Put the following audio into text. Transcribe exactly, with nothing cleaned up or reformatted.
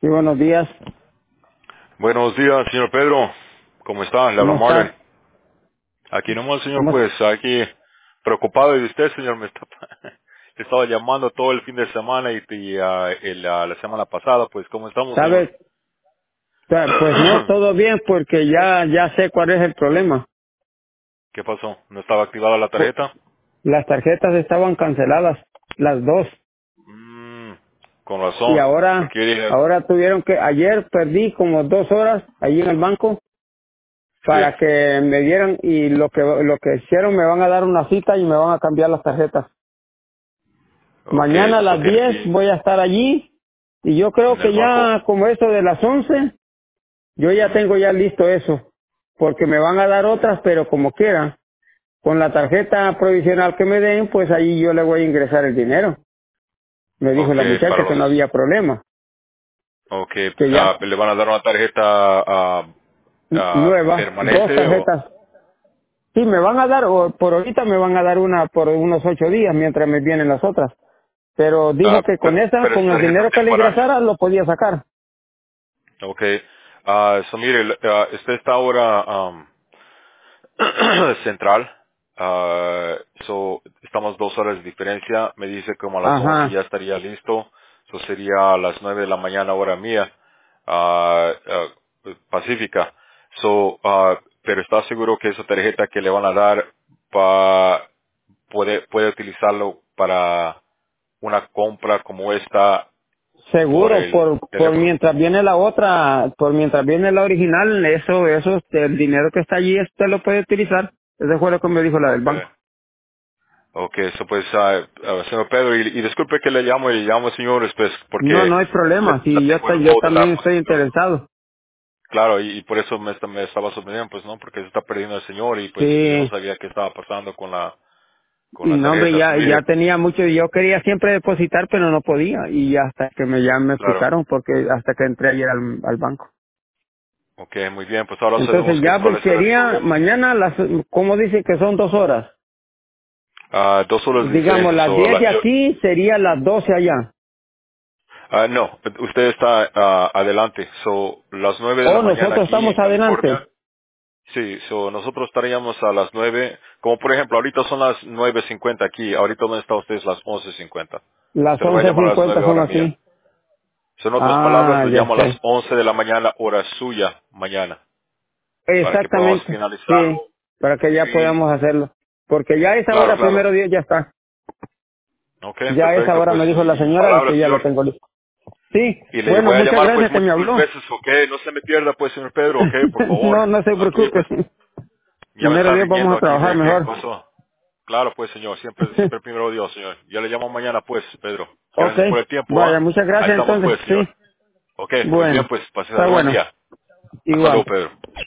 Sí, buenos días. Buenos días, señor Pedro. ¿Cómo está? Le habla ¿Cómo Marvin. está? Aquí nomás, señor, ¿Cómo es? pues aquí preocupado de usted, señor. Me está, le estaba llamando todo el fin de semana y, y, ah, el, ah, la semana pasada, pues, ¿cómo estamos, señor? ¿Sabe? Ta- Pues no, todo bien porque ya ya sé cuál es el problema. ¿Qué pasó? ¿No estaba activada la Pu- tarjeta? Las tarjetas estaban canceladas, las dos. Mm, con Y razón. ahora, Porque yo dije, ahora tuvieron que, ayer perdí como dos horas allí en el banco sí, para que me dieran y lo que, lo que hicieron me van a dar una cita y me van a cambiar las tarjetas. ok, Mañana a eso las tiene diez que ir voy a estar allí y yo creo en el que banco. ya como eso de las once yo ya Ujú. tengo ya listo eso, porque me van a dar otras, pero como quiera, con la tarjeta provisional que me den, pues ahí yo le voy a ingresar el dinero. Me dijo Ok, la para muchacha que no los... había problema, Ok, que ah, ya le van a dar una tarjeta ah, n- ah, nueva, dos permanente o... tarjetas. Sí, me van a dar, o por ahorita me van a dar una por unos ocho días mientras me vienen las otras. Pero dijo Ah, que con pero, esa, pero es con el tarjeta dinero que le temporal. ingresara, lo podía sacar. Ok. Ah, so mire, l- ah, usted está ahora um, central. Ah, so, estamos dos horas de diferencia. Me dice como a las once Ajá, ya estaría listo. Eso sería a las nueve de la mañana hora mía, ah, ah, pacífica. So, ah, pero está seguro que esa tarjeta que le van a dar pa, puede, puede utilizarlo para una compra como esta por seguro, el por, por teléfono. mientras viene la otra, por mientras viene la original, eso, eso, el dinero que está allí, usted lo puede utilizar. Ese fue lo que me dijo la del Okay. banco. Okay, eso pues, ah, ah, señor Pedro, y, y disculpe que le llamo y le llamo señores, pues, No, porque no hay le, problema, la si yo, tengo ta- en yo hold de también la estoy posición. interesado. Claro, y, y por eso me, esta- me estaba sorprendiendo, pues, ¿no? Porque se está perdiendo el señor y pues yo no Sí, sabía qué estaba pasando con la, con y la no, hombre, tarjeta. So, ya, ya mire, tenía mucho, y yo quería siempre depositar, pero no podía, y hasta que me, ya me claro. explicaron, porque hasta que entré ayer al, al banco. Okay, muy bien, pues ahora Entonces sabemos qué, ya cuál pues, es el quería, problema. mañana las, ¿cómo dice que son dos horas? Ah, dos horas de Digamos, diferencia, las so, diez la- de yo, aquí sería las doce allá. ah, no, usted está ah, adelante, so, las nueve de la O mañana nosotros aquí estamos en California. adelante. Sí, so nosotros estaríamos a las nueve, como por ejemplo, ahorita son las nueve cincuenta aquí, ahorita donde está usted es las once cincuenta. Las Se lo voy a once llamar a las cincuenta nueve son hora mía. así. So, en otras palabras, Ah, lo ya llamo a las sé. once de la mañana, hora suya, mañana, para que podamos Exactamente. finalizarlo. Sí, para que ya Y, podamos hacerlo. Porque ya a esa claro, hora, claro. primero Dios, ya está. Ok, Ya a esa perfecto, hora pues, me dijo la y señora de palabras, que ya lo señor. tengo listo. Sí, Y le bueno, voy a muchas llamar, pues, gracias que me múltiples habló. veces, ok, no se me pierda, pues, señor Pedro, ok, por favor. No, no se Aquí, preocupe. pues, ya me Primero está Dios, vamos viniendo a aquí, trabajar ver qué mejor. pasó. Claro, pues, señor, siempre, siempre primero Dios, señor. Ya le llamo mañana, pues, Pedro. Ok, Gracias por el tiempo, vaya, ¿ah? muchas Ahí gracias estamos, entonces. pues, señor. Sí, Ok, muy bien, bueno, pues, pase está buen bueno. día. Hasta luego, Igual. Pedro.